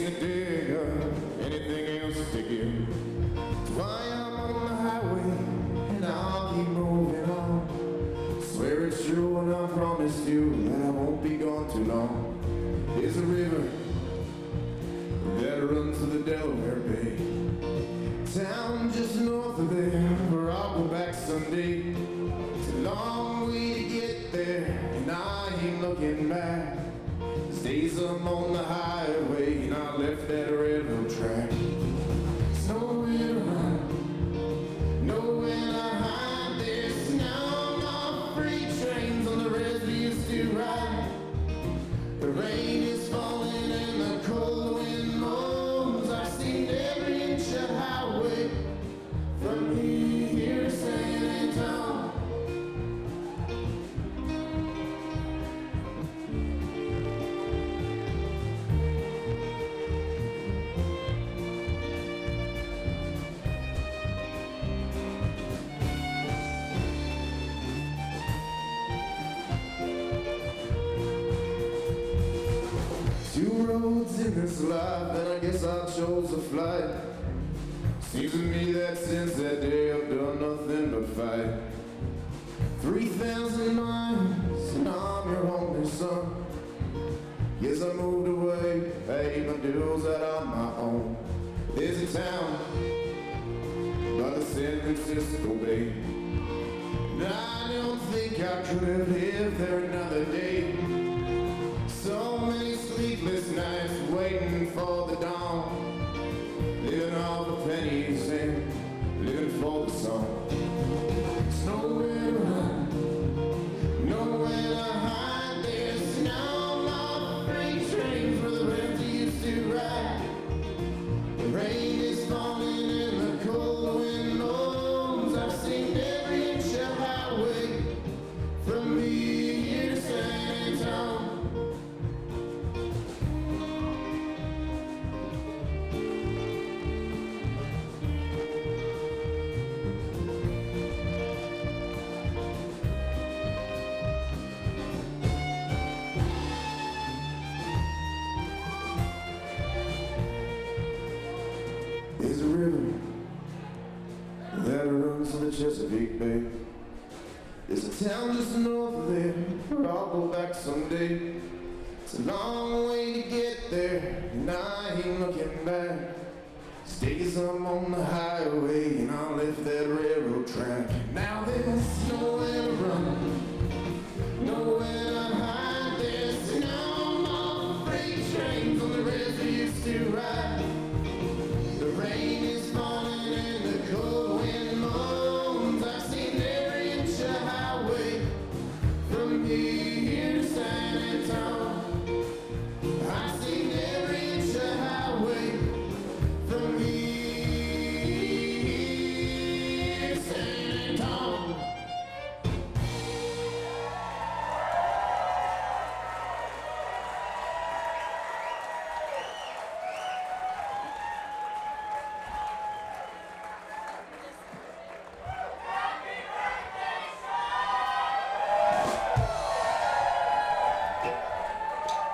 to dig up anything else to give. That's why I'm on the highway and I'll keep moving on. Swear it's true and I promise you that I won't be gone too long. There's a river that runs to the Delaware Bay, town just north of there where I'll go back someday. It's a long way to get there and I ain't looking back. These days I'm on the highway and I left that railroad track. There's nowhere to run, nowhere to hide. There's no more freight trains on the rails we used to ride. The rain is falling and the cold wind moans. I've seen every inch of highway from here to San Antonio. Two roads in this life, and I guess I chose to fly. Seems to me that since that day I've done nothing but fight. 3,000 miles, and I'm your only son. Yes, I moved away, paid my dues out on my own. There's a town by the San Francisco Bay, and I don't think I could have lived there another day. So many sleepless nights waiting for the dawn, living off the pennies and living for the song. There's nowhere to run, nowhere to hide. There's no more freight trains where the rails used to ride. The rain is falling and the cold wind moans. I've seen every inch of highway from here to San Antonio. There's a river that runs in the Chesapeake Bay. There's a town just north of there where I'll go back someday. It's a long way to get there and I ain't looking back. These days I'm on the highway and I left that railroad track. Now there's nowhere to run,